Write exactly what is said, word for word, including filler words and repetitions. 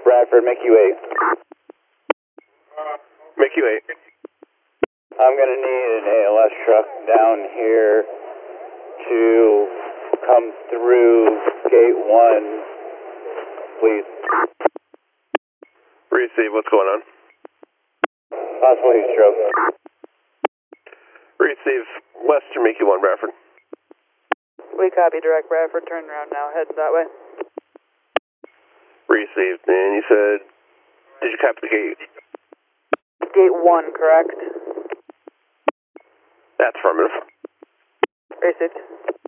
Bradford, make you eight. Make you eight. I'm going to need an A L S truck down here to come through gate one, please. Receive, what's going on? Possible heat stroke. Receive, Western Mickey one, Bradford. We copy, direct Bradford, turn around now, heading that way. Received, and you said, did you copy the gate? Gate one, correct? That's affirmative. Received.